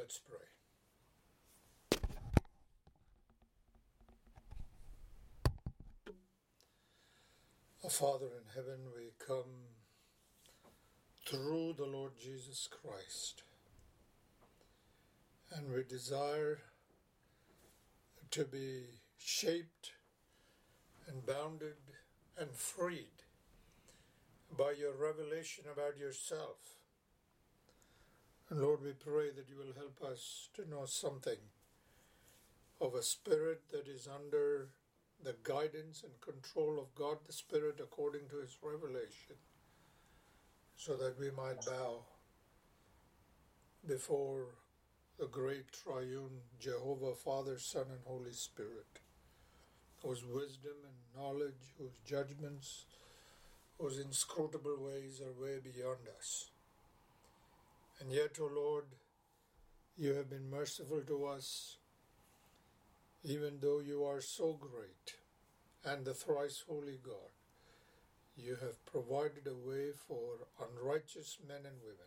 Let's pray. Our Father in heaven, we come through the Lord Jesus Christ, and we desire to be shaped and bounded and freed by your revelation about yourself. And Lord, we pray that you will help us to know something of a spirit that is under the guidance and control of God the Spirit according to his revelation, so that we might bow before the great triune Jehovah, Father, Son, and Holy Spirit, whose wisdom and knowledge, whose judgments, whose inscrutable ways are way beyond us. And yet, O Lord, you have been merciful to us, even though you are so great and the thrice holy God. You have provided a way for unrighteous men and women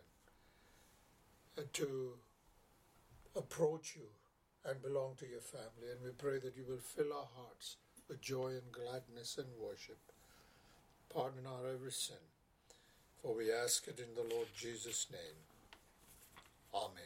to approach you and belong to your family. And we pray that you will fill our hearts with joy and gladness and worship. Pardon our every sin, for we ask it in the Lord Jesus' name. Amen.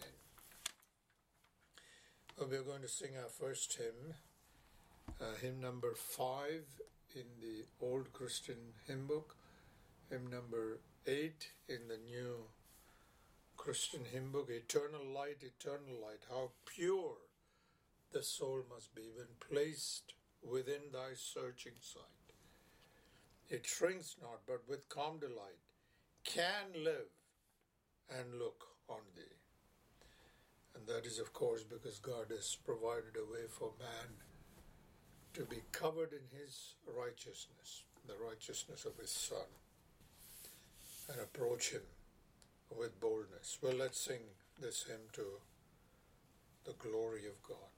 Well, we're going to sing our first hymn, hymn number 5 in the Old Christian Hymn Book, hymn number 8 in the New Christian Hymn Book, Eternal Light, how pure the soul must be when placed within thy searching sight. It shrinks not, but with calm delight can live and look on thee. And that is, of course, because God has provided a way for man to be covered in his righteousness, the righteousness of his Son, and approach him with boldness. Well, let's sing this hymn to the glory of God.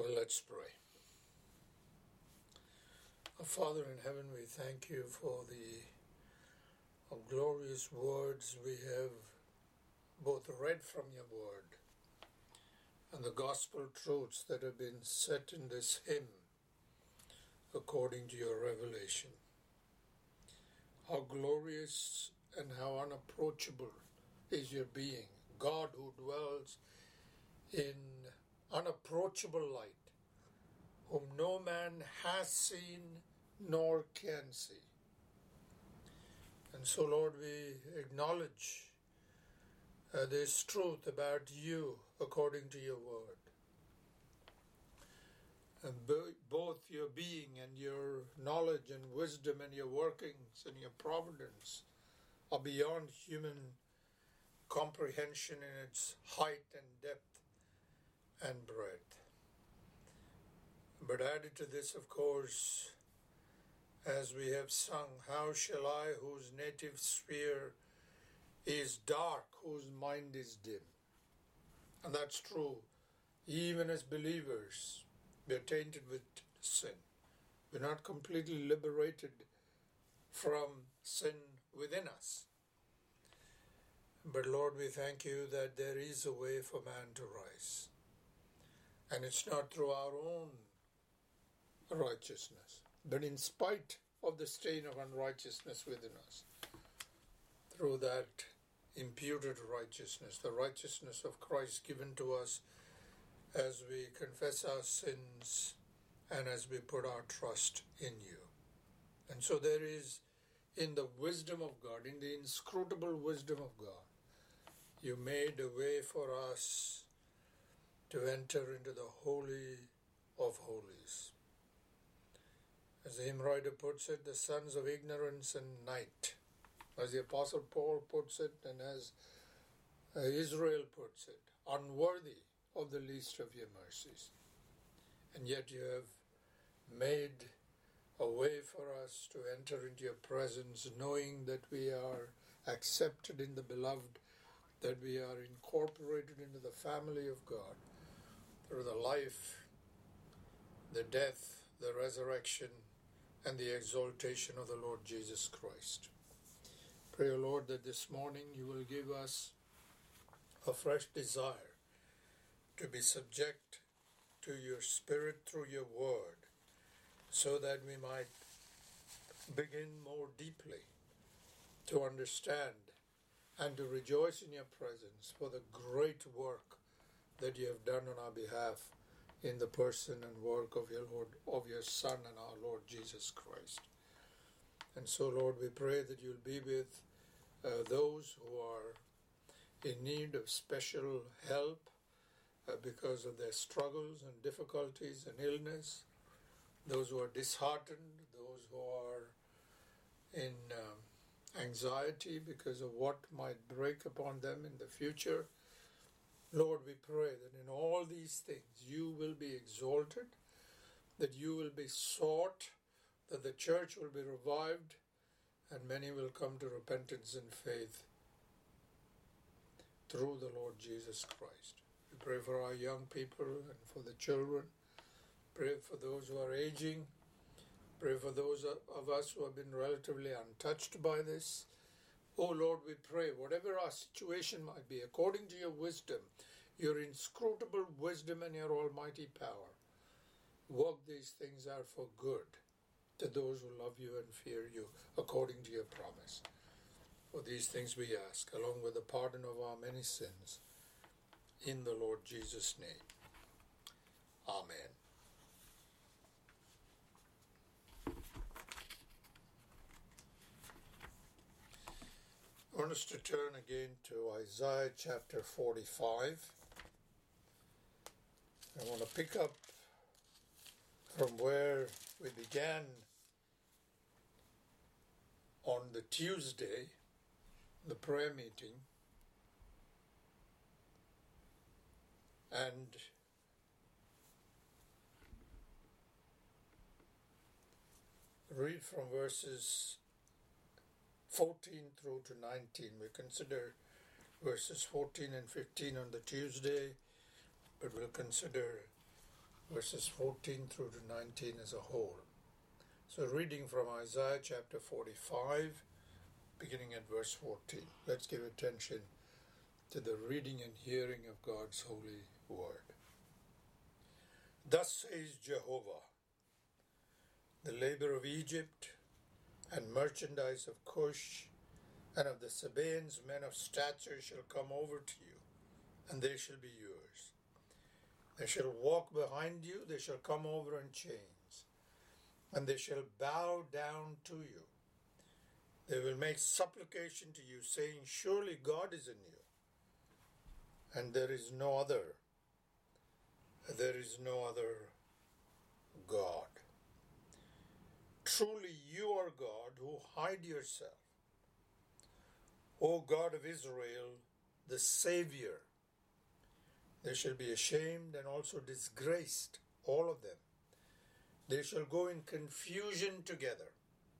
Well, let's pray. Our Father in heaven, we thank you for the glorious words we have both read from your word and the gospel truths that have been set in this hymn according to your revelation. How glorious and how unapproachable is your being, God who dwells in unapproachable light, whom no man has seen nor can see. And so, Lord, we acknowledge this truth about you according to your word. And both your being and your knowledge and wisdom and your workings and your providence are beyond human comprehension in its height and depth and breadth. But added to this, of course, as we have sung, how shall I, whose native sphere is dark, whose mind is dim? And that's true. Even as believers, we are tainted with sin. We're not completely liberated from sin within us. But Lord, we thank you that there is a way for man to rise. And it's not through our own righteousness, but in spite of the stain of unrighteousness within us, through that imputed righteousness, the righteousness of Christ given to us as we confess our sins and as we put our trust in you. And so there is, in the wisdom of God, in the inscrutable wisdom of God, you made a way for us to enter into the Holy of Holies. As the hymn writer puts it, the sons of ignorance and night. As the Apostle Paul puts it, and as Israel puts it, unworthy of the least of your mercies. And yet you have made a way for us to enter into your presence, knowing that we are accepted in the beloved, that we are incorporated into the family of God through the life, the death, the resurrection, and the exaltation of the Lord Jesus Christ. Pray, O Lord, that this morning you will give us a fresh desire to be subject to your Spirit through your word, so that we might begin more deeply to understand and to rejoice in your presence for the great work that you have done on our behalf in the person and work of your Lord, of your Son and our Lord Jesus Christ. And so, Lord, we pray that you'll be with those who are in need of special help because of their struggles and difficulties and illness, those who are disheartened, those who are in anxiety because of what might break upon them in the future. Lord, we pray that in all these things you will be exalted, that you will be sought, that the church will be revived, and many will come to repentance and faith through the Lord Jesus Christ. We pray for our young people and for the children. Pray for those who are aging. Pray for those of us who have been relatively untouched by this. Oh Lord, we pray, whatever our situation might be, according to your wisdom, your inscrutable wisdom and your almighty power, work these things out for good to those who love you and fear you, according to your promise. For these things we ask, along with the pardon of our many sins, in the Lord Jesus' name. Amen. I want us to turn again to Isaiah chapter 45. I want to pick up from where we began on the Tuesday, the prayer meeting, and read from verses 14 through to 19. We consider verses 14 and 15 on the Tuesday, but we'll consider verses 14 through to 19 as a whole. So reading from Isaiah chapter 45, beginning at verse 14. Let's give attention to the reading and hearing of God's holy word. Thus says Jehovah, the labor of Egypt and merchandise of Cush and of the Sabaeans, men of stature, shall come over to you, and they shall be yours. They shall walk behind you, they shall come over in chains, and they shall bow down to you. They will make supplication to you, saying, surely God is in you, and there is no other. There is no other God. Truly you are God who hide yourself, O God of Israel, the Savior. They shall be ashamed and also disgraced, all of them. They shall go in confusion together,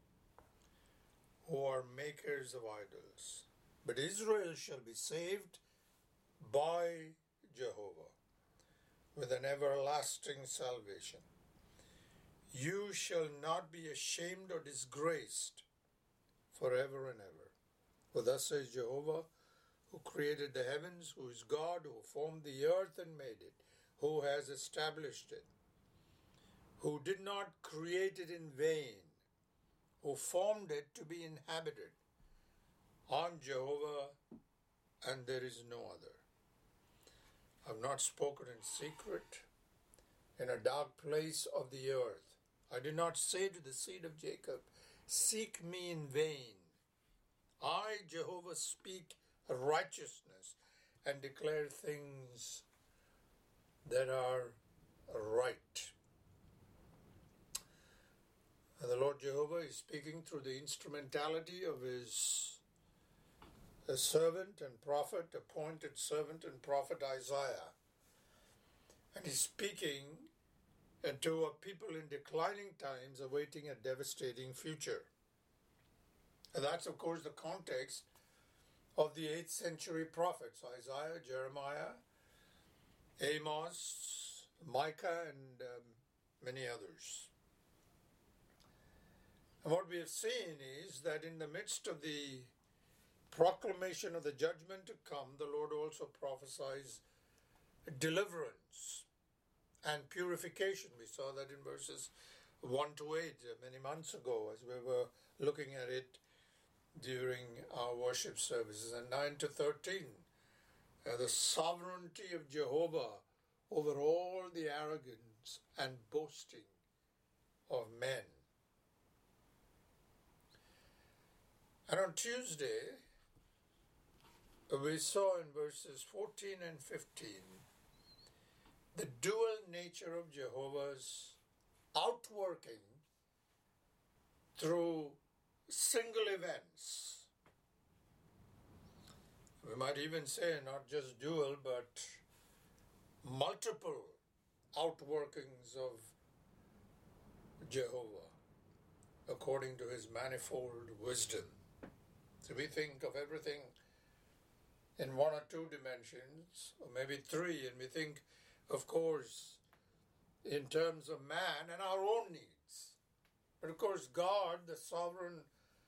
who are makers of idols. But Israel shall be saved by Jehovah with an everlasting salvation. You shall not be ashamed or disgraced forever and ever. For thus says Jehovah, who created the heavens, who is God, who formed the earth and made it, who has established it, who did not create it in vain, who formed it to be inhabited. On Jehovah, and there is no other. I have not spoken in secret, in a dark place of the earth. I did not say to the seed of Jacob, seek me in vain. I, Jehovah, speak righteousness and declare things that are right. And the Lord Jehovah is speaking through the instrumentality of his servant and prophet, appointed servant and prophet Isaiah. And he's speaking to a people in declining times awaiting a devastating future. And that's, of course, the context of the 8th century prophets, Isaiah, Jeremiah, Amos, Micah, and many others. And what we have seen is that in the midst of the proclamation of the judgment to come, the Lord also prophesies deliverance and purification. We saw that in verses 1 to 8 many months ago as we were looking at it during our worship services, and 9 to 13. The sovereignty of Jehovah over all the arrogance and boasting of men. And on Tuesday, we saw in verses 14 and 15 the dual nature of Jehovah's outworking through single events. We might even say not just dual, but multiple outworkings of Jehovah according to his manifold wisdom. So we think of everything in one or two dimensions, or maybe three, and we think, of course, in terms of man and our own needs. But of course, God, the sovereign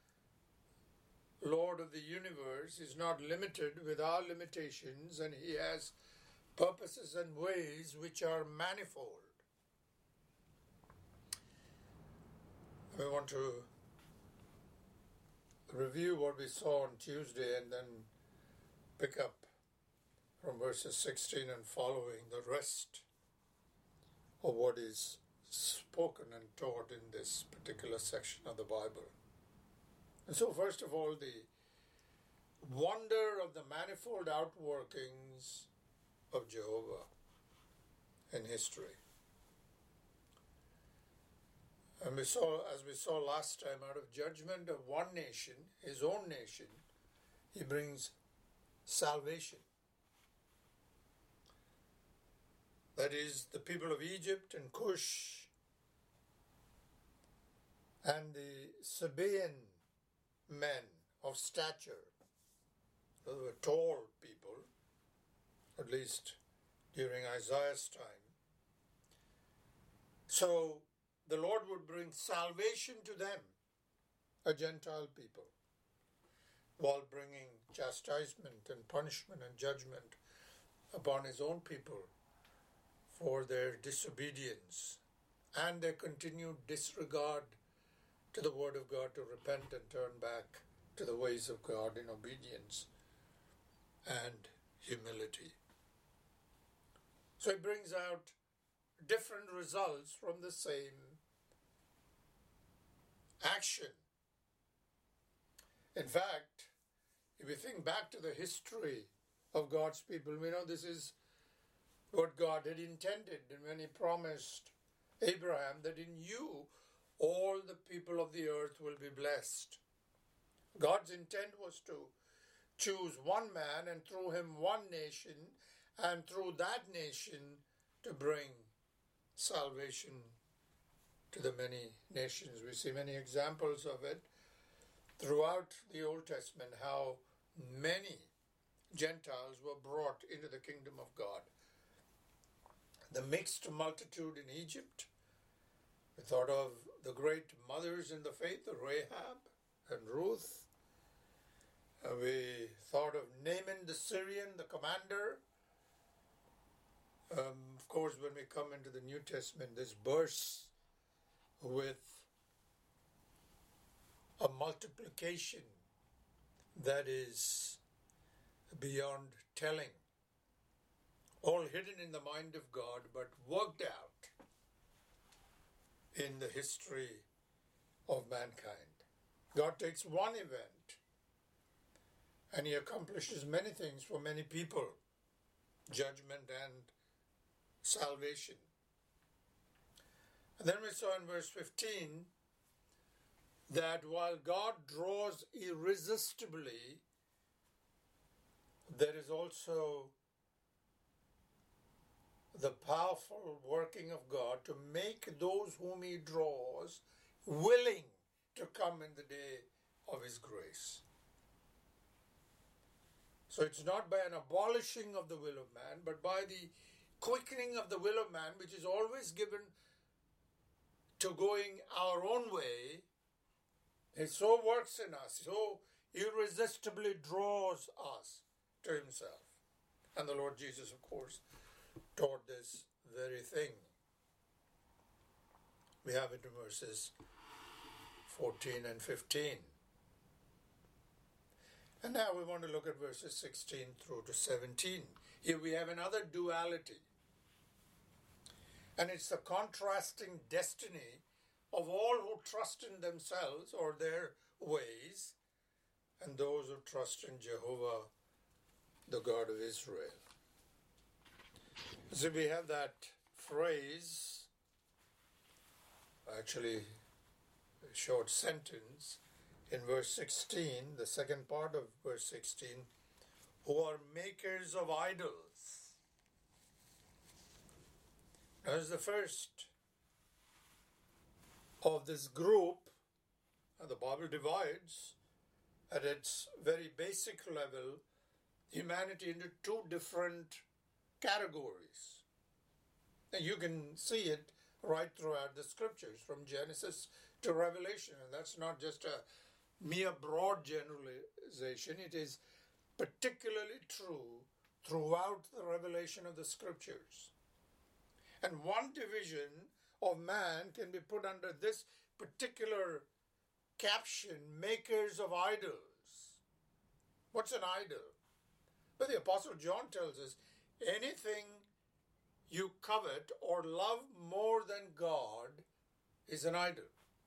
Lord of the universe, is not limited with our limitations, and he has purposes and ways which are manifold. We want to review what we saw on Tuesday and then pick up from verses 16 and following the rest of what is spoken and taught in this particular section of the Bible. And so first of all, the wonder of the manifold outworkings of Jehovah in history. And as we saw last time, out of judgment of one nation, his own nation, he brings salvation. That is, the people of Egypt and Cush and the Sabaean men of stature. They were tall people, at least during Isaiah's time. So the Lord would bring salvation to them, a Gentile people, while bringing chastisement and punishment and judgment upon his own people for their disobedience and their continued disregard to the word of God, to repent and turn back to the ways of God in obedience and humility. So it brings out different results from the same action. In fact, if we think back to the history of God's people, we know this is what God had intended, and when he promised Abraham that in you all the people of the earth will be blessed. God's intent was to choose one man and through him one nation, and through that nation to bring salvation to the many nations. We see many examples of it throughout the Old Testament, how many Gentiles were brought into the kingdom of God. The mixed multitude in Egypt. We thought of the great mothers in the faith, Rahab and Ruth. We thought of Naaman the Syrian, the commander. Of course, when we come into the New Testament, this bursts with a multiplication that is beyond telling. All hidden in the mind of God, but worked out in the history of mankind. God takes one event and he accomplishes many things for many people, judgment and salvation. And then we saw in verse 15 that while God draws irresistibly, there is also the powerful working of God to make those whom he draws willing to come in the day of his grace. So it's not by an abolishing of the will of man, but by the quickening of the will of man, which is always given to going our own way. It so works in us, so irresistibly draws us to himself. And the Lord Jesus, of course, taught this very thing. We have it in verses 14 and 15. And now we want to look at verses 16 through to 17. Here we have another duality. And it's the contrasting destiny of all who trust in themselves or their ways, and those who trust in Jehovah, the God of Israel. So we have that phrase, actually a short sentence, in verse 16, the second part of verse 16, who are makers of idols. As the first of this group, the Bible divides at its very basic level humanity into two different categories. And you can see it right throughout the scriptures, from Genesis to Revelation. And that's not just a mere broad generalization. It is particularly true throughout the revelation of the scriptures. And one division of man can be put under this particular caption, makers of idols. What's an idol? Well, the Apostle John tells us, anything you covet or love more than God is an idol.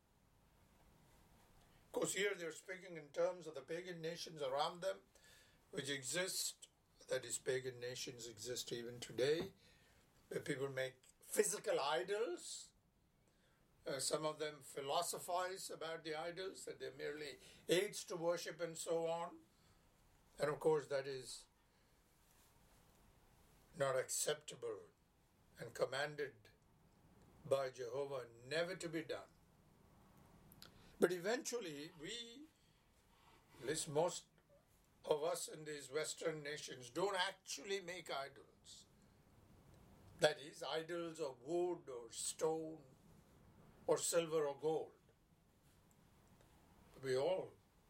Of course, here they're speaking in terms of the pagan nations around them, which exist, that is, pagan nations exist even today, where people make physical idols. Some of them philosophize about the idols, that they're merely aids to worship and so on. And of course, that is not acceptable and commanded by Jehovah, never to be done. But eventually, at least most of us in these Western nations, don't actually make idols. That is, idols of wood or stone or silver or gold. We all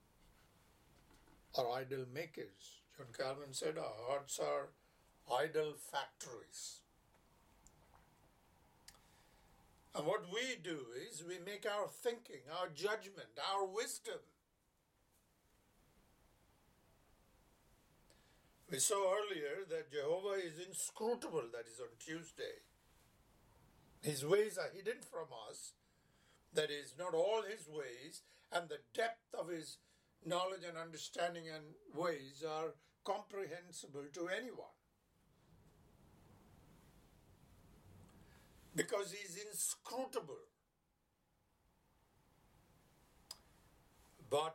are idol makers. John Calvin said our hearts are idol factories. And what we do is we make our thinking, our judgment, our wisdom. We saw earlier that Jehovah is inscrutable, that is on Tuesday. His ways are hidden from us, that is, not all his ways, and the depth of his knowledge and understanding and ways are comprehensible to anyone. Because he is inscrutable. But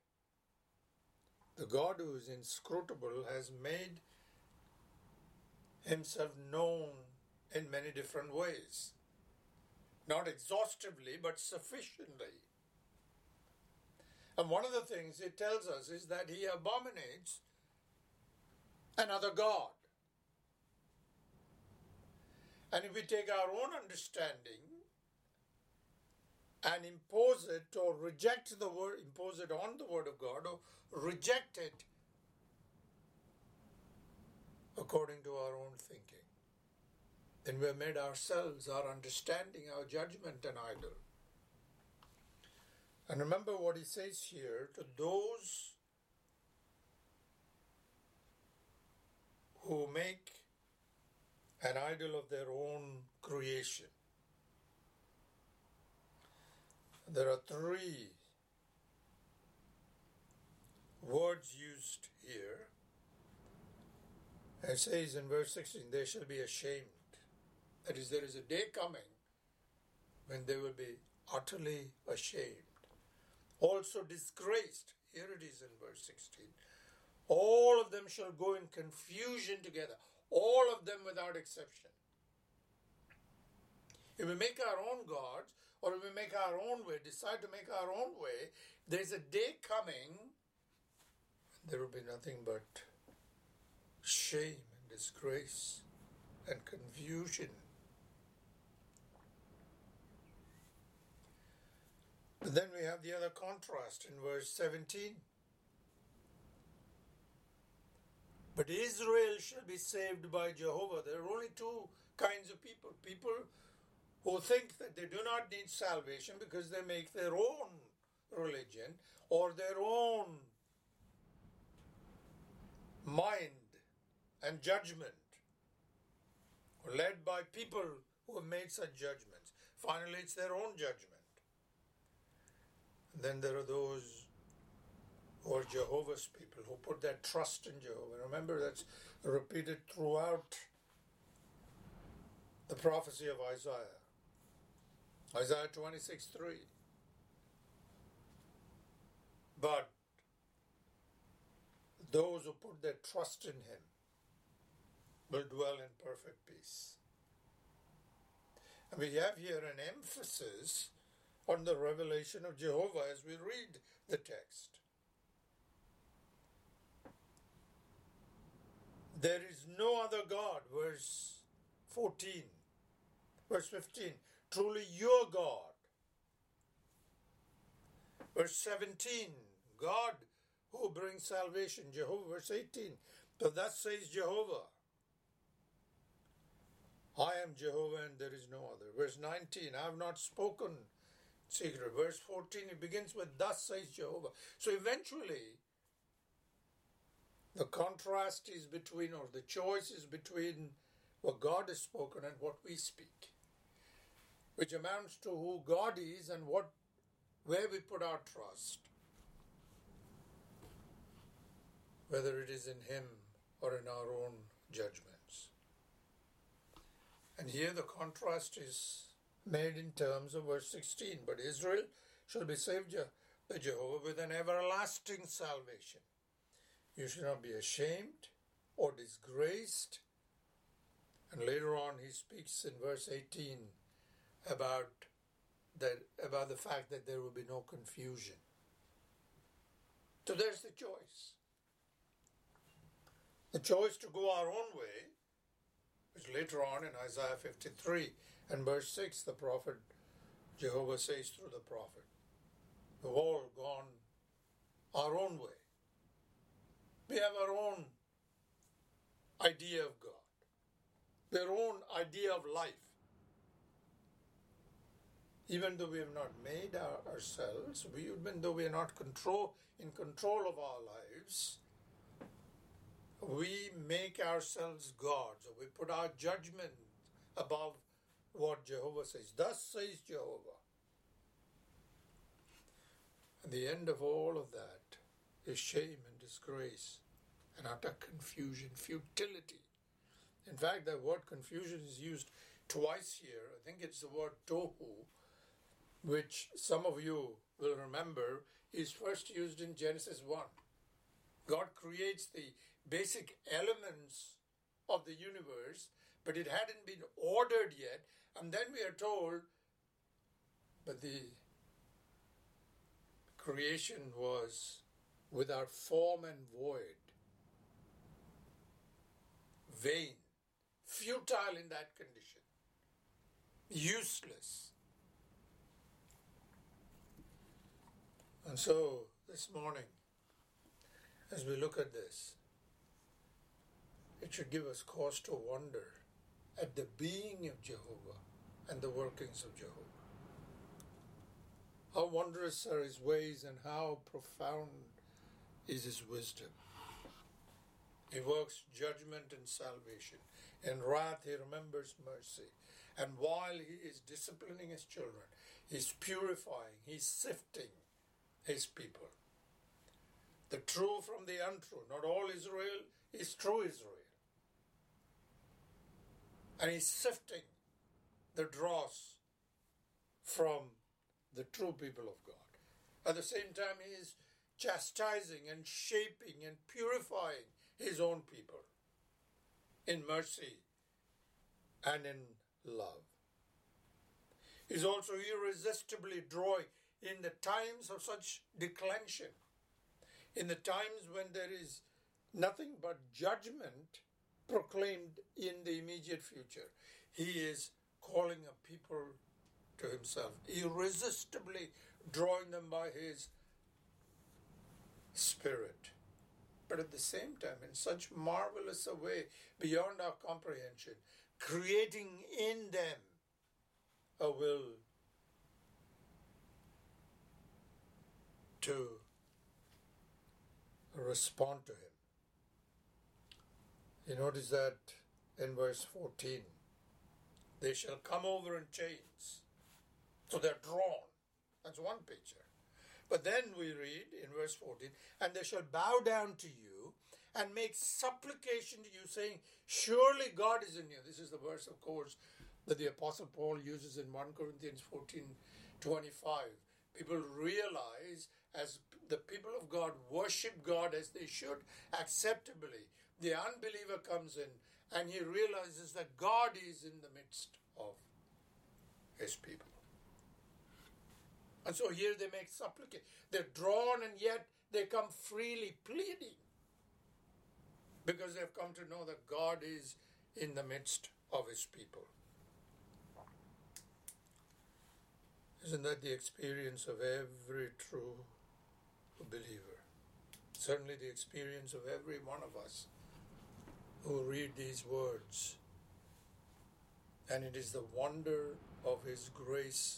the God who is inscrutable has made himself known in many different ways. Not exhaustively, but sufficiently. And one of the things it tells us is that he abominates another God. And if we take our own understanding and impose it or reject the word, impose it on the word of God or reject it according to our own thinking, then we have made ourselves, our understanding, our judgment an idol. And remember what he says here, to those who make an idol of their own creation. There are three words used here. It says in verse 16, they shall be ashamed. That is, there is a day coming when they will be utterly ashamed. Also disgraced. Here it is in verse 16. All of them shall go in confusion together. All of them without exception. If we make our own gods, or if we make our own way, decide to make our own way, there's a day coming, there will be nothing but shame and disgrace and confusion. But then we have the other contrast in verse 17. But Israel shall be saved by Jehovah. There are only two kinds of people. People who think that they do not need salvation because they make their own religion or their own mind and judgment, led by people who have made such judgments. Finally, it's their own judgment. And then there are those who are Jehovah's people, who put their trust in Jehovah. Remember, that's repeated throughout the prophecy of Isaiah. Isaiah 26:3. But those who put their trust in him will dwell in perfect peace. And we have here an emphasis on the revelation of Jehovah as we read the text. There is no other God, verse 14, verse 15, truly your God. Verse 17, God who brings salvation, Jehovah. Verse 18, so thus says Jehovah, I am Jehovah and there is no other. Verse 19, I have not spoken secret. Verse 14, it begins with thus says Jehovah. So eventually, the contrast is between, or the choice is between what God has spoken and what we speak, which amounts to who God is and where we put our trust, whether it is in him or in our own judgments. And here the contrast is made in terms of verse 16. But Israel shall be saved by Jehovah with an everlasting salvation. You shall not be ashamed or disgraced. And later on he speaks in verse 18 about the fact that there will be no confusion. So there's the choice. The choice to go our own way, which later on in Isaiah 53 and verse 6 the prophet Jehovah says through the prophet, we've all gone our own way. We have our own idea of God, their own idea of life. Even though we have not made ourselves, even though we are not in control of our lives, we make ourselves gods, or we put our judgment above what Jehovah says. Thus says Jehovah. And the end of all of that is shame and disgrace and utter confusion, futility. In fact, the word confusion is used twice here. I think it's the word tohu, which some of you will remember is first used in Genesis 1. God creates the basic elements of the universe, but it hadn't been ordered yet. And then we are told, but the creation was without form and void, vain, futile in that condition, useless. And so, this morning, as we look at this, it should give us cause to wonder at the being of Jehovah and the workings of Jehovah. How wondrous are his ways and how profound is his wisdom. He works judgment and salvation. In wrath he remembers mercy. And while he is disciplining his children, he's purifying, he's sifting his people. The true from the untrue. Not all Israel is true Israel. And he's sifting the dross from the true people of God. At the same time, he is chastising and shaping and purifying his own people in mercy and in love. He's also irresistibly drawing in the times of such declension, in the times when there is nothing but judgment proclaimed in the immediate future. He is calling a people to himself, irresistibly drawing them by his Spirit. But at the same time, in such marvelous a way, beyond our comprehension, creating in them a will to respond to him. You notice that in verse 14, they shall come over in chains. So they're drawn. That's one picture. But then we read in verse 14, and they shall bow down to you and make supplication to you, saying, surely God is in you. This is the verse, of course, that the Apostle Paul uses in 1 Corinthians 14:25. People realize, as the people of God worship God as they should, acceptably, the unbeliever comes in and he realizes that God is in the midst of his people. And so here they make supplication. They're drawn and yet they come freely pleading, because they've come to know that God is in the midst of his people. Isn't that the experience of every true believer? Certainly the experience of every one of us who read these words. And it is the wonder of his grace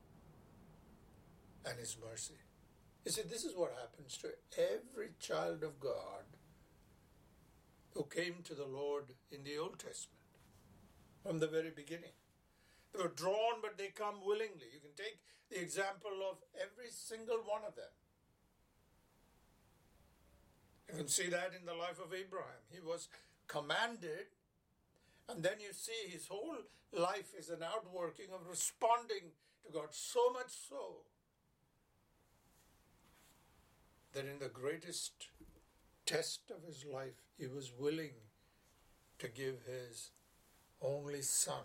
and his mercy. You see, this is what happens to every child of God who came to the Lord in the Old Testament from the very beginning. They were drawn, but they come willingly. You can take the example of every single one of them. You can see that in the life of Abraham. He was commanded, and then you see his whole life is an outworking of responding to God, so much so that in the greatest test of his life, he was willing to give his only son.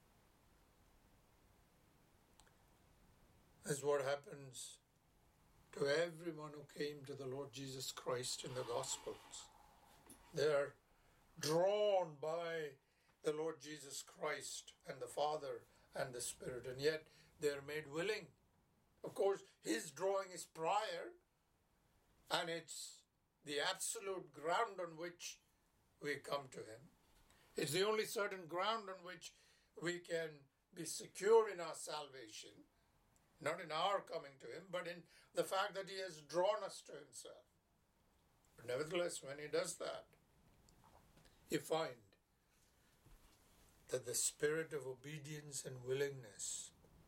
That's what happens to everyone who came to the Lord Jesus Christ in the Gospels. They are drawn by the Lord Jesus Christ and the Father and the Spirit, and yet they're made willing. Of course, his drawing is prior, and it's the absolute ground on which we come to him. It's the only certain ground on which we can be secure in our salvation, not in our coming to him, but in the fact that he has drawn us to himself. But nevertheless, when he does that, you find that the spirit of obedience and willingness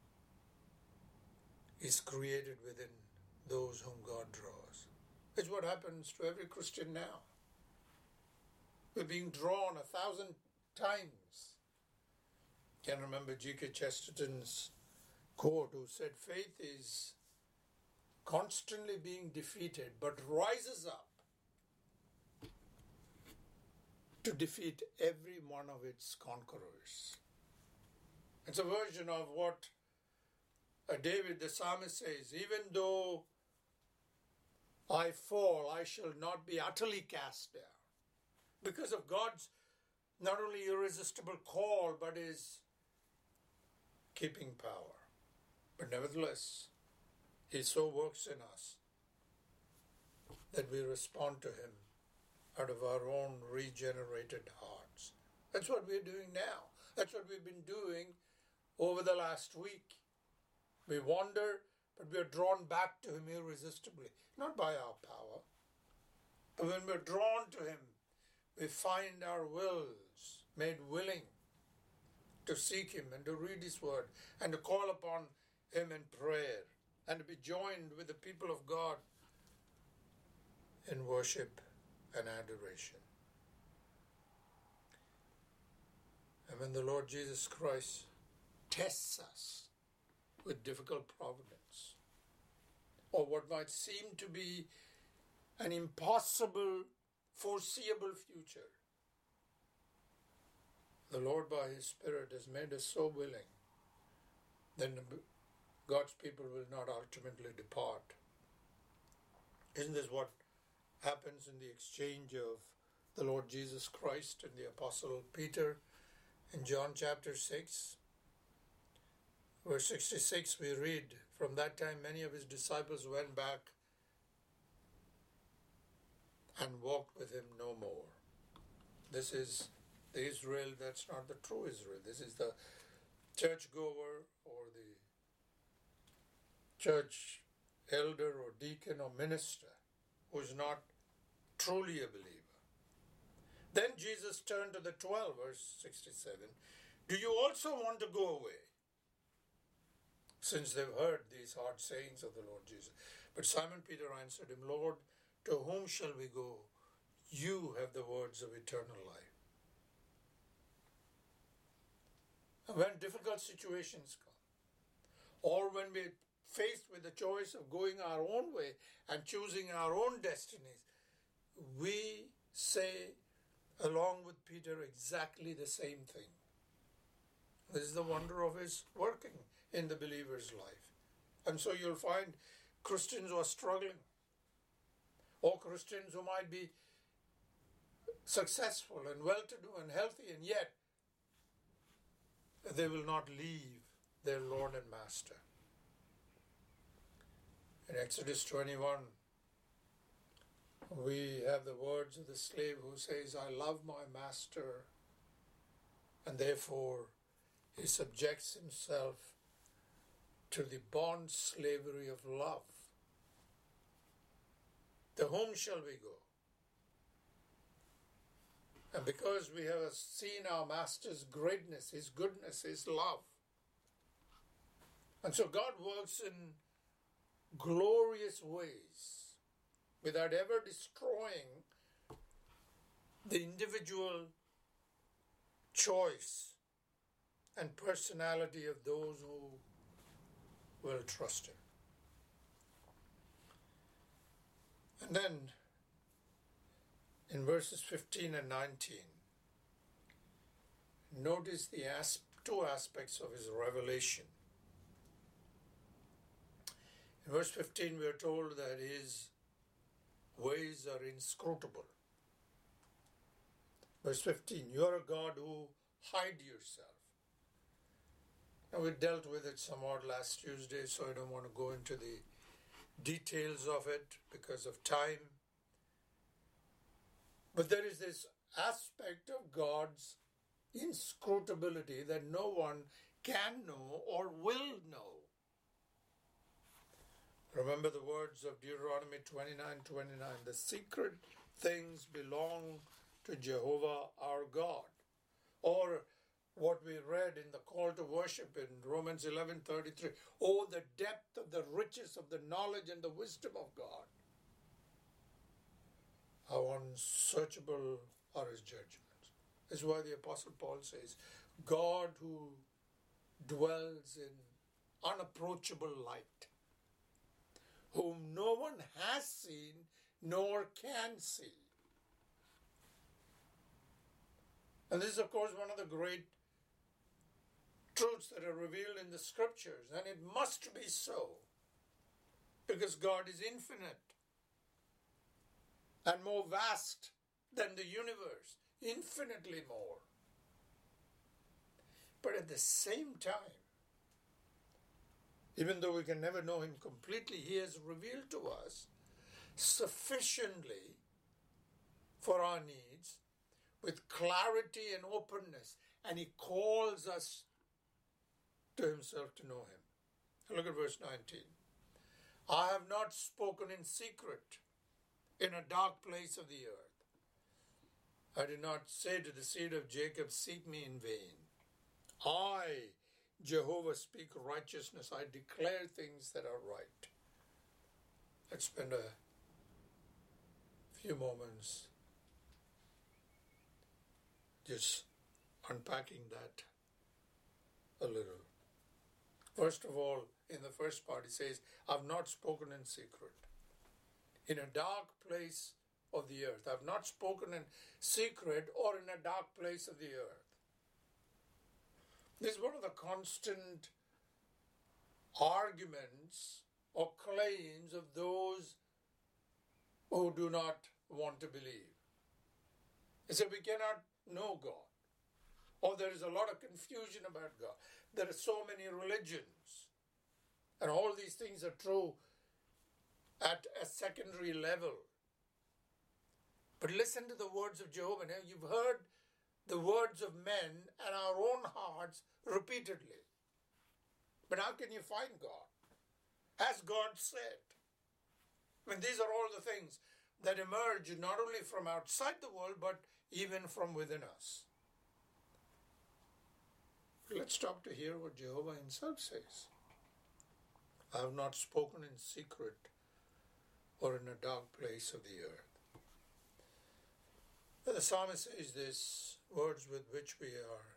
is created within those whom God draws. It's what happens to every Christian now. We're being drawn 1,000 times. Can remember G.K. Chesterton's quote, who said, faith is constantly being defeated, but rises up to defeat every one of its conquerors. It's a version of what David the psalmist says, even though I fall, I shall not be utterly cast down. Because of God's not only irresistible call, but his keeping power. But nevertheless, he so works in us that we respond to him out of our own regenerated hearts. That's what we're doing now. That's what we've been doing over the last week. We wander, but we are drawn back to him irresistibly, not by our power. But when we're drawn to him, we find our wills made willing to seek him and to read his word and to call upon him in prayer and to be joined with the people of God in worship and adoration. And when the Lord Jesus Christ tests us with difficult providence, or what might seem to be an impossible, foreseeable future, the Lord by his Spirit has made us so willing, then God's people will not ultimately depart. Isn't this what happens in the exchange of the Lord Jesus Christ and the Apostle Peter in John chapter 6? Verse 66 we read, from that time many of his disciples went back and walked with him no more. This is the Israel that's not the true Israel. This is the churchgoer or the church elder or deacon or minister who is not truly a believer. Then Jesus turned to the 12, verse 67. Do you also want to go away? Since they've heard these hard sayings of the Lord Jesus. But Simon Peter answered him, Lord, to whom shall we go? You have the words of eternal life. And when difficult situations come, or when we're faced with the choice of going our own way and choosing our own destinies, we say, along with Peter, exactly the same thing. This is the wonder of his working in the believer's life. And so you'll find Christians who are struggling, or Christians who might be successful and well-to-do and healthy, and yet they will not leave their Lord and Master. In Exodus 21, we have the words of the slave who says, I love my master, and therefore he subjects himself to the bond slavery of love. To whom shall we go? And because we have seen our master's greatness, his goodness, his love. And so God works in glorious ways without ever destroying the individual choice and personality of those who will trust him. And then in verses 15 and 19, notice the two aspects of his revelation. In verse 15 we are told that his ways are inscrutable. Verse 15, you are a God who hide yourself. And we dealt with it somewhat last Tuesday, so I don't want to go into the details of it because of time. But there is this aspect of God's inscrutability that no one can know or will know. Remember the words of Deuteronomy 29:29. The secret things belong to Jehovah our God. Or what we read in the call to worship in Romans 11:33. Oh, the depth of the riches of the knowledge and the wisdom of God. How unsearchable are his judgments. This is why the Apostle Paul says, God who dwells in unapproachable light, whom no one has seen nor can see. And this is, of course, one of the great truths that are revealed in the Scriptures, and it must be so, because God is infinite and more vast than the universe, infinitely more. But at the same time, even though we can never know him completely, he has revealed to us sufficiently for our needs, with clarity and openness, and he calls us to himself to know him. Look at verse 19. I have not spoken in secret in a dark place of the earth. I did not say to the seed of Jacob, seek me in vain. I, Jehovah, speak righteousness. I declare things that are right. Let's spend a few moments just unpacking that a little. First of all, in the first part, he says, I've not spoken in secret. In a dark place of the earth. I've not spoken in secret or in a dark place of the earth. This is one of the constant arguments or claims of those who do not want to believe. They say we cannot know God. Or there is a lot of confusion about God. There are so many religions. And all these things are true at a secondary level. But listen to the words of Jehovah. Now, you've heard the words of men and our own hearts repeatedly. But how can you find God? As God said. I mean, these are all the things that emerge not only from outside the world, but even from within us. Let's stop to hear what Jehovah himself says. I have not spoken in secret or in a dark place of the earth. The psalmist says this, words with which we are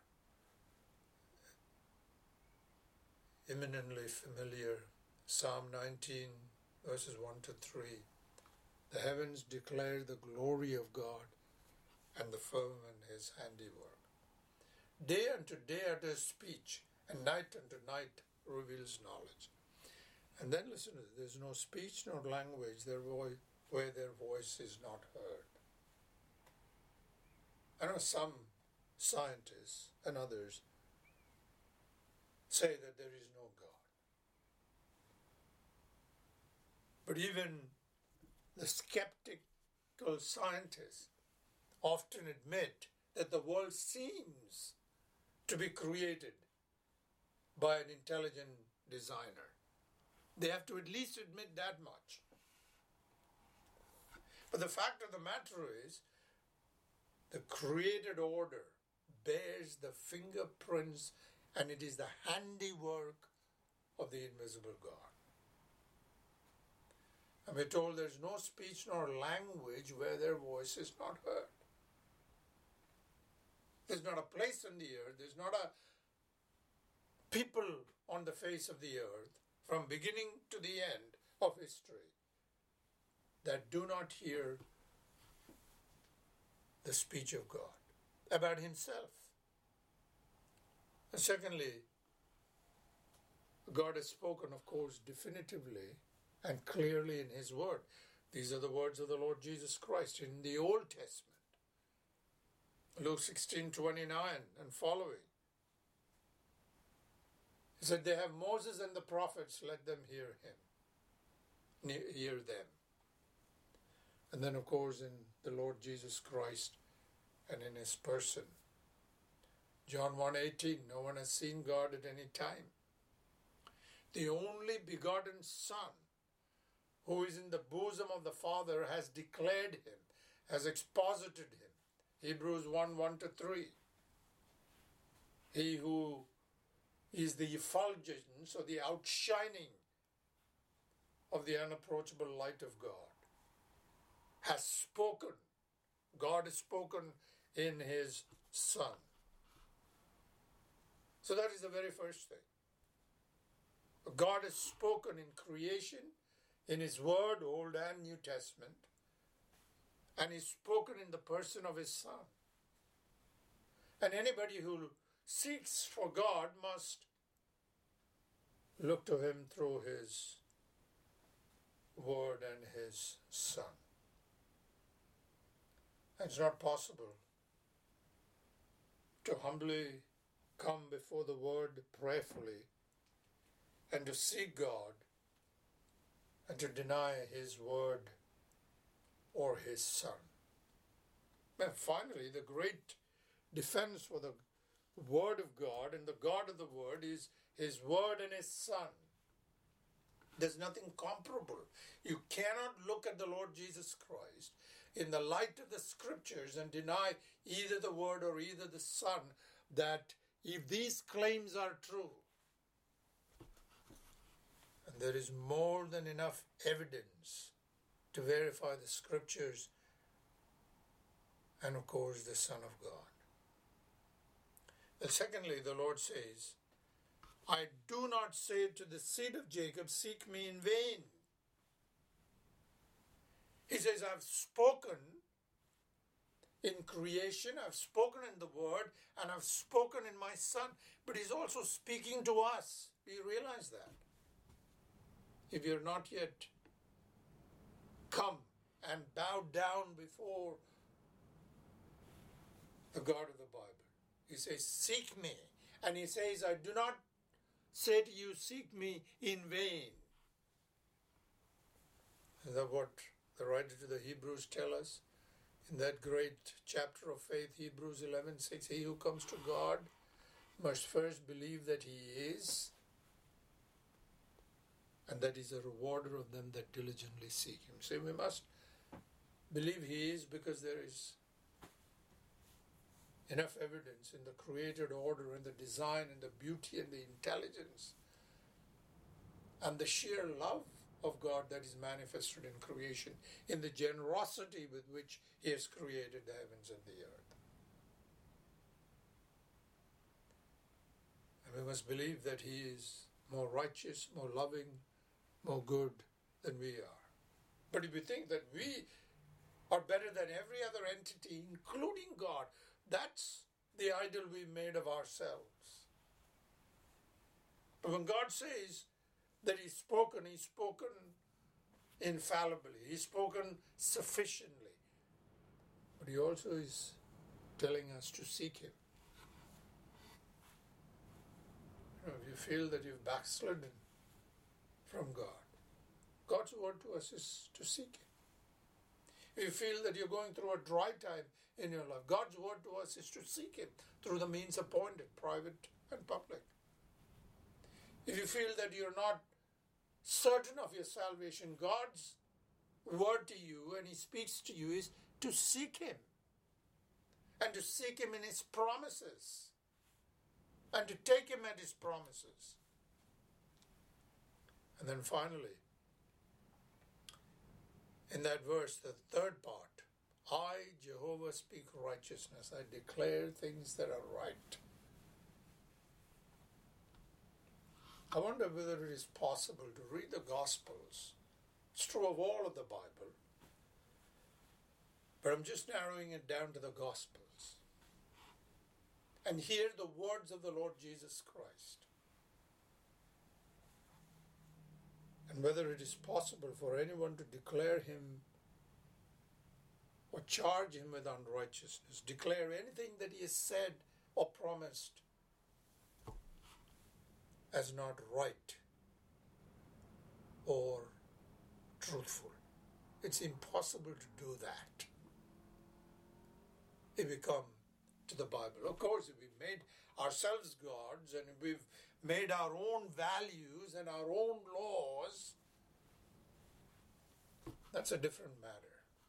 eminently familiar. Psalm 19, verses 1 to 3. The heavens declare the glory of God, and the firmament his handiwork. Day unto day utters speech, and night unto night reveals knowledge. And then listen to this. There's no speech nor language where their voice is not heard. I know some scientists and others say that there is no God. But even the skeptical scientists often admit that the world seems to be created by an intelligent designer. They have to at least admit that much. But the fact of the matter is, the created order bears the fingerprints, and it is the handiwork of the invisible God. And we're told there's no speech nor language where their voice is not heard. There's not a place on the earth, there's not a people on the face of the earth from beginning to the end of history that do not hear the speech of God about himself. And secondly, God has spoken, of course, definitively and clearly in his word. These are the words of the Lord Jesus Christ in the Old Testament. Luke 16:29 and following. He said, they have Moses and the prophets, let them hear them. And then, of course, in the Lord Jesus Christ and in his person. John 1:18, no one has seen God at any time. The only begotten Son, who is in the bosom of the Father, has declared him, has exposited him. Hebrews 1:1-3. He who is the effulgence or the outshining of the unapproachable light of God has spoken. God has spoken in his Son. So that is the very first thing. God has spoken in creation, in his word, Old and New Testament, and he's spoken in the person of his Son. And anybody who seeks for God must look to him through his word and his Son. It's not possible to humbly come before the word prayerfully and to seek God and to deny his word or his Son. And finally, the great defense for the word of God and the God of the word is his word and his Son. There's nothing comparable. You cannot look at the Lord Jesus Christ in the light of the scriptures and deny either the word or either the Son, that if these claims are true, and there is more than enough evidence to verify the scriptures and of course the Son of God. And secondly, the Lord says, I do not say to the seed of Jacob, seek me in vain. He says, I've spoken in creation, I've spoken in the word, and I've spoken in my Son. But he's also speaking to us. Do you realize that? If you're not yet come and bowed down before the God of the Bible, he says, seek me. And he says, I do not say to you, seek me in vain. Is that what the writer to the Hebrews tell us? In that great chapter of faith, Hebrews 11:6, he who comes to God must first believe that he is, and that he's a rewarder of them that diligently seek him. So we must believe he is, because there is enough evidence in the created order and the design and the beauty and the intelligence and the sheer love of God that is manifested in creation, in the generosity with which he has created the heavens and the earth. And we must believe that he is more righteous, more loving, more good than we are. But if we think that we are better than every other entity, including God, that's the idol we made of ourselves. But when God says that he's spoken infallibly, he's spoken sufficiently. But he also is telling us to seek him. If you feel that you've backslidden from God, God's word to us is to seek him. If you feel that you're going through a dry time in your life, God's word to us is to seek him through the means appointed, private and public. If you feel that you're not certain of your salvation, God's word to you, and he speaks to you, is to seek him. And to seek him in his promises. And to take him at his promises. And then finally, in that verse, the third part, I, Jehovah, speak righteousness. I declare things that are right. I wonder whether it is possible to read the Gospels. It's true of all of the Bible. But I'm just narrowing it down to the Gospels. And hear the words of the Lord Jesus Christ. And whether it is possible for anyone to declare him or charge him with unrighteousness, declare anything that he has said or promised as not right or truthful. It's impossible to do that if we come to the Bible. Of course, if we made ourselves gods and if we've made our own values and our own laws, that's a different matter.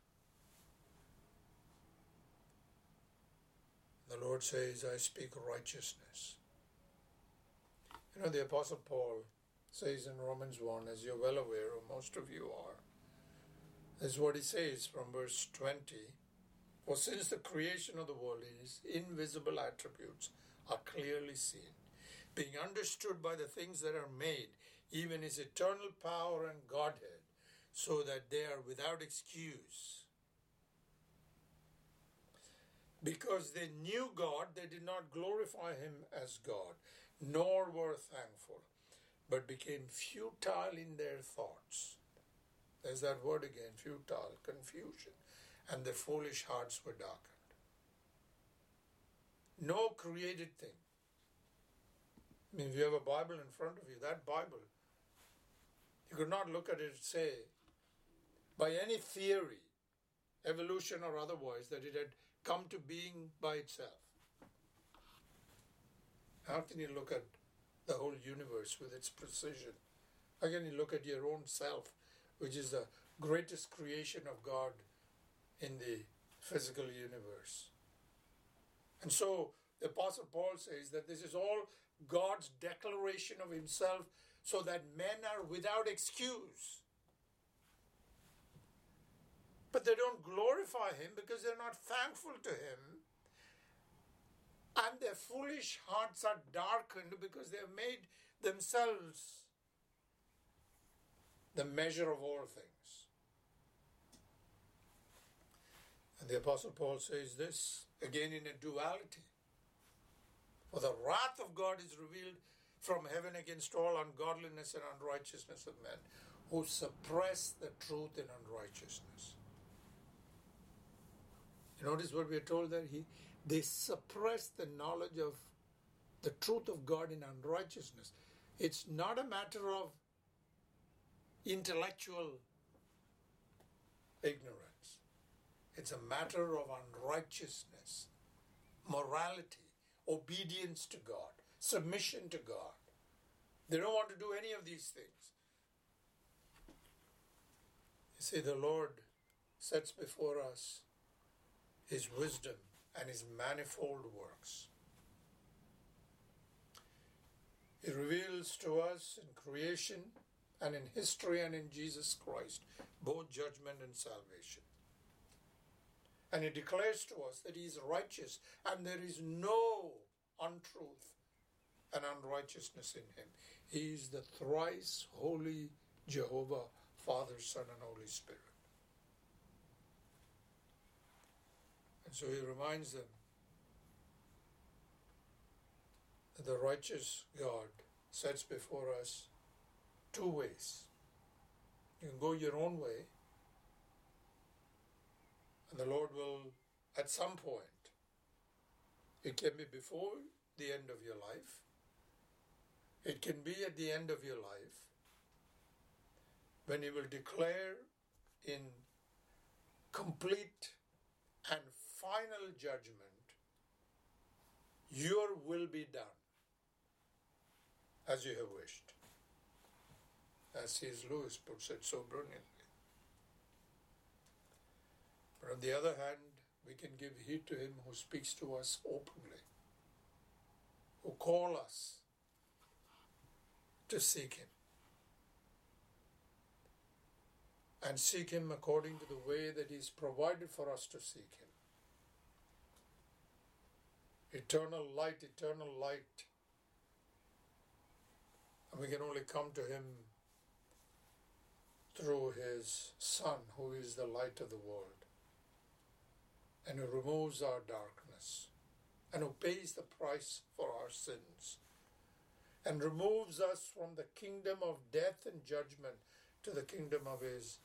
The Lord says, I speak righteousness. You know, the Apostle Paul says in Romans 1, as you're well aware, or most of you are, this is what he says from verse 20. For since the creation of the world, his invisible attributes are clearly seen, being understood by the things that are made, even his eternal power and Godhead, so that they are without excuse. Because they knew God, they did not glorify him as God, nor were thankful, but became futile in their thoughts. There's that word again, futile, confusion, and their foolish hearts were darkened. No created thing. I mean, if you have a Bible in front of you, that Bible, you could not look at it and say, by any theory, evolution or otherwise, that it had come to being by itself. How can you look at the whole universe with its precision? How can you look at your own self, which is the greatest creation of God in the physical universe? And so the Apostle Paul says that this is all God's declaration of himself so that men are without excuse. But they don't glorify him because they're not thankful to him. And their foolish hearts are darkened because they have made themselves the measure of all things. And the Apostle Paul says this, again in a duality. For the wrath of God is revealed from heaven against all ungodliness and unrighteousness of men, who suppress the truth in unrighteousness. You notice what we are told that they suppress the knowledge of the truth of God in unrighteousness. It's not a matter of intellectual ignorance. It's a matter of unrighteousness, morality, obedience to God, submission to God. They don't want to do any of these things. You see, the Lord sets before us his wisdom and his manifold works. He reveals to us in creation and in history and in Jesus Christ both judgment and salvation. And he declares to us that he is righteous and there is no untruth and unrighteousness in him. He is the thrice holy Jehovah, Father, Son, and Holy Spirit. And so he reminds them that the righteous God sets before us two ways. You can go your own way, and the Lord will, at some point, it can be before the end of your life, it can be at the end of your life, when he will declare in complete and final judgment, your will be done as you have wished. As C.S. Lewis puts it so brilliantly. But on the other hand, we can give heed to him who speaks to us openly, who call us to seek him. And seek him according to the way that he's provided for us to seek him. Eternal light, eternal light. And we can only come to him through his Son, who is the light of the world, and who removes our darkness, and who pays the price for our sins, and removes us from the kingdom of death and judgment to the kingdom of his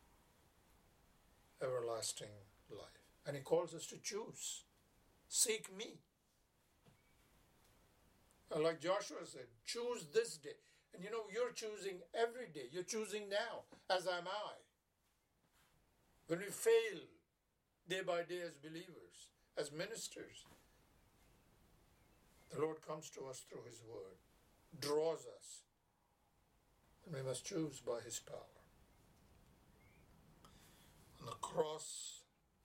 everlasting life. And he calls us to choose. Seek me. Like Joshua said, choose this day. And you're choosing every day. You're choosing now, as am I. When we fail day by day as believers, as ministers, the Lord comes to us through His Word, draws us, and we must choose by His power. On the cross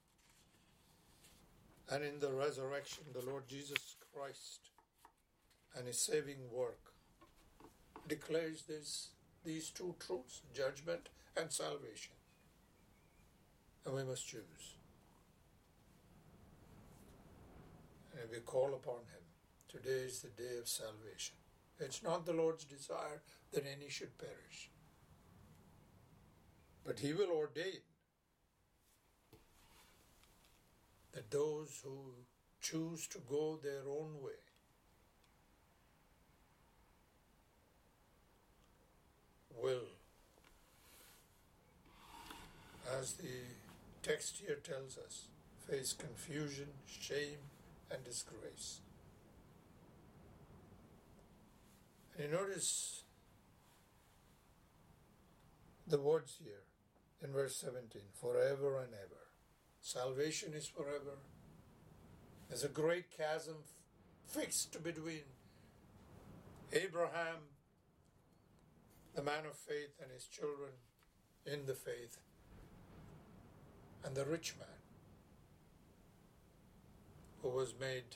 and in the resurrection, the Lord Jesus Christ and His saving work declares these two truths, judgment and salvation. And we must choose. And we call upon Him. Today is the day of salvation. It's not the Lord's desire that any should perish. But He will ordain that those who choose to go their own way will, as the text here tells us, face confusion, shame, and disgrace. And you notice the words here in verse 17, forever and ever. Salvation is forever. There's a great chasm fixed between Abraham, the man of faith, and his children in the faith, and the rich man who was made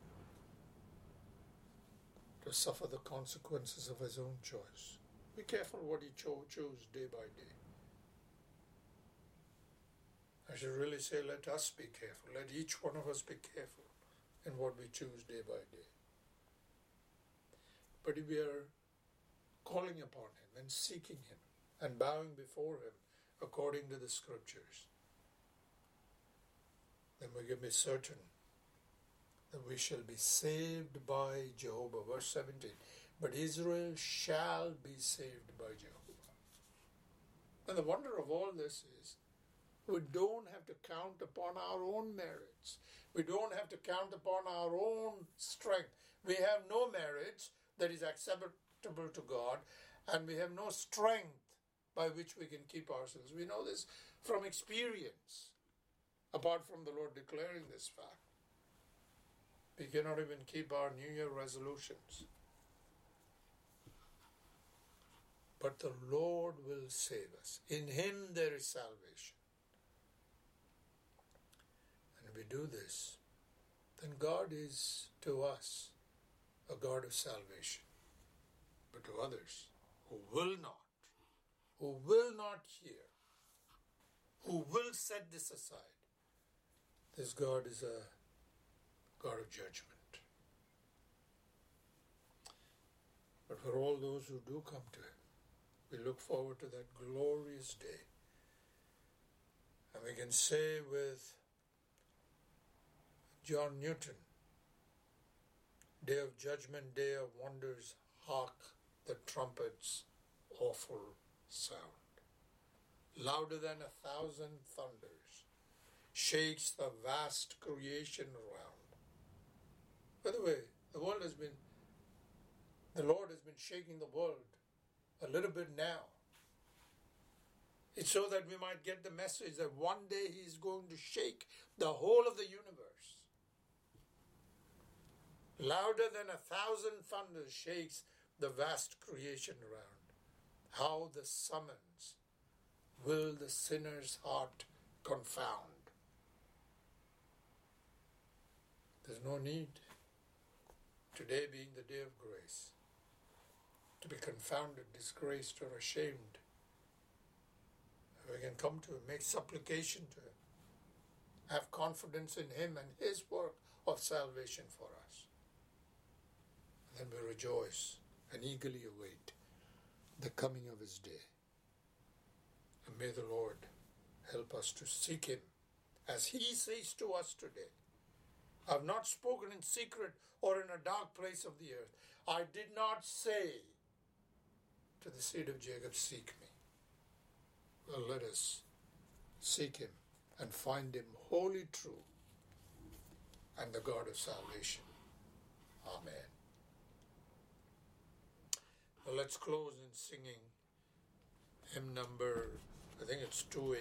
to suffer the consequences of his own choice. Be careful what he chose day by day. I should really say, let us be careful. Let each one of us be careful in what we choose day by day. But if we are calling upon Him and seeking Him and bowing before Him according to the Scriptures, then we can be certain that we shall be saved by Jehovah. Verse 17, but Israel shall be saved by Jehovah. And the wonder of all this is, we don't have to count upon our own merits. We don't have to count upon our own strength. We have no merits that is acceptable to God, and we have no strength by which we can keep ourselves. We know this from experience, apart from the Lord declaring this fact. We cannot even keep our New Year resolutions. But the Lord will save us. In Him there is salvation. And if we do this, then God is to us a God of salvation. But to others who will not hear, who will set this aside, this God is a God of judgment. But for all those who do come to Him, we look forward to that glorious day. And we can say with John Newton, day of judgment, day of wonders, hark the trumpet's awful sound. Louder than 1,000 thunders, shakes the vast creation around. By the way, the Lord has been shaking the world a little bit now. It's so that we might get the message that one day He is going to shake the whole of the universe. Louder than 1,000 thunders shakes the vast creation around. How the summons will the sinner's heart confound. There's no need, today being the day of grace, to be confounded, disgraced, or ashamed. We can come to Him, make supplication to Him, have confidence in Him and His work of salvation for us. And then we rejoice and eagerly await the coming of His day. And may the Lord help us to seek Him as He says to us today. I have not spoken in secret or in a dark place of the earth. I did not say to the seed of Jacob, seek me. Well, let us seek Him and find Him wholly true and the God of salvation. Amen. let's close in singing hymn number, I think it's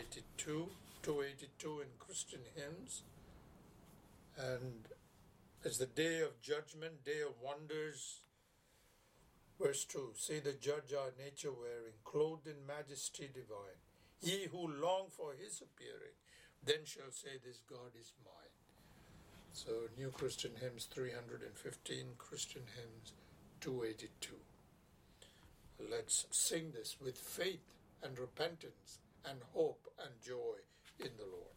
282 in Christian hymns. And it's the day of judgment, day of wonders. Verse 2, see the judge our nature wearing, clothed in majesty divine. Ye who long for his appearing, then shall say this God is mine. So New Christian Hymns 315, Christian Hymns 282. Let's sing this with faith and repentance and hope and joy in the Lord.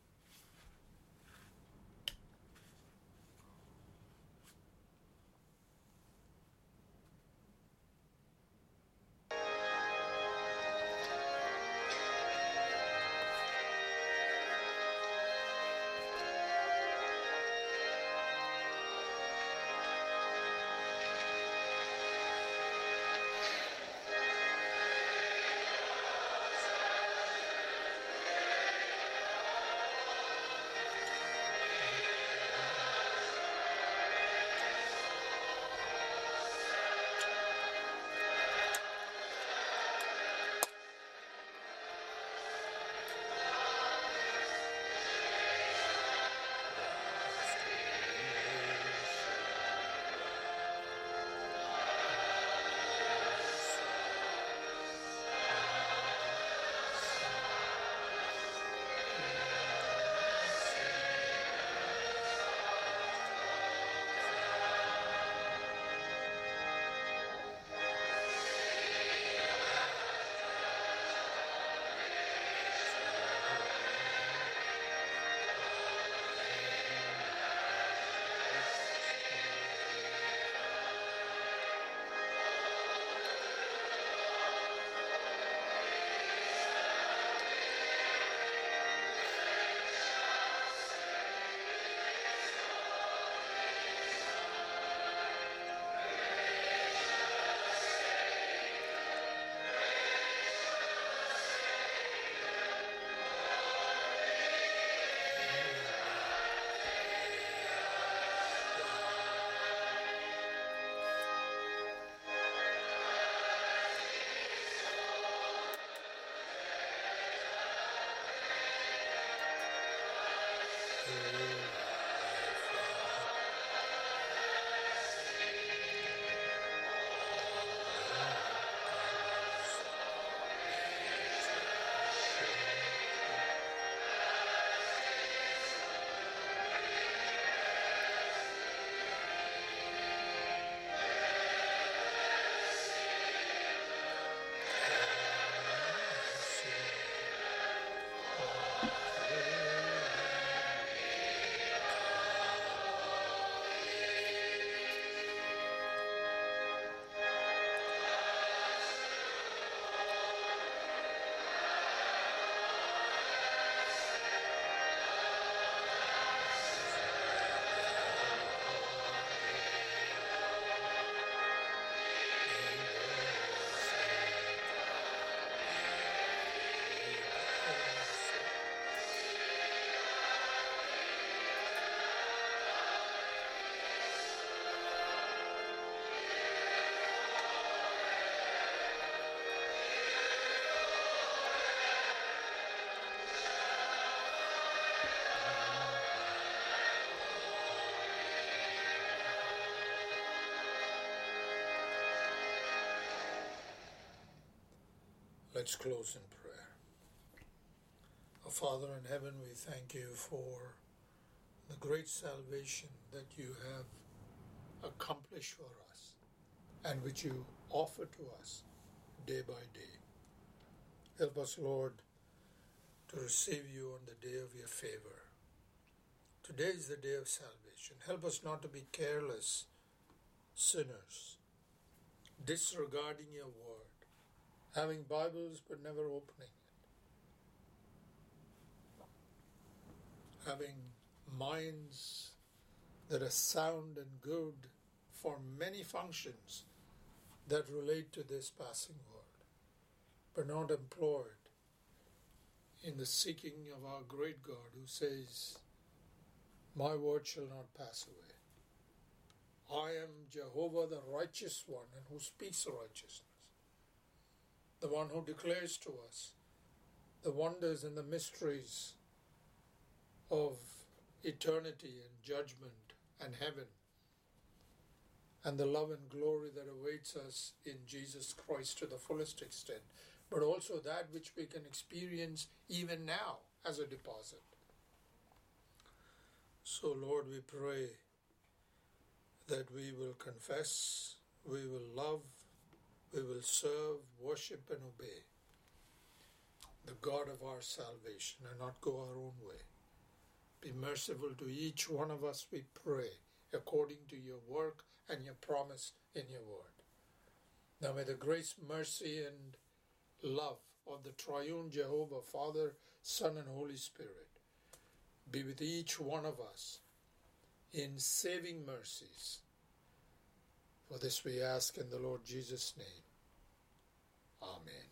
Let's close in prayer. Our Father in heaven, we thank you for the great salvation that you have accomplished for us and which you offer to us day by day. Help us, Lord, to receive you on the day of your favor. Today is the day of salvation. Help us not to be careless sinners, disregarding your word, having Bibles but never opening it, having minds that are sound and good for many functions that relate to this passing world, but not employed in the seeking of our great God who says, my word shall not pass away. I am Jehovah the righteous one and who speaks righteousness. the one who declares to us the wonders and the mysteries of eternity and judgment and heaven, and the love and glory that awaits us in Jesus Christ to the fullest extent, but also that which we can experience even now as a deposit. So, Lord, we pray that we will confess, we will love, we will serve, worship, and obey the God of our salvation and not go our own way. Be merciful to each one of us, we pray, according to your work and your promise in your word. Now may the grace, mercy, and love of the triune Jehovah, Father, Son, and Holy Spirit be with each one of us in saving mercies. For this we ask in the Lord Jesus' name. Amen.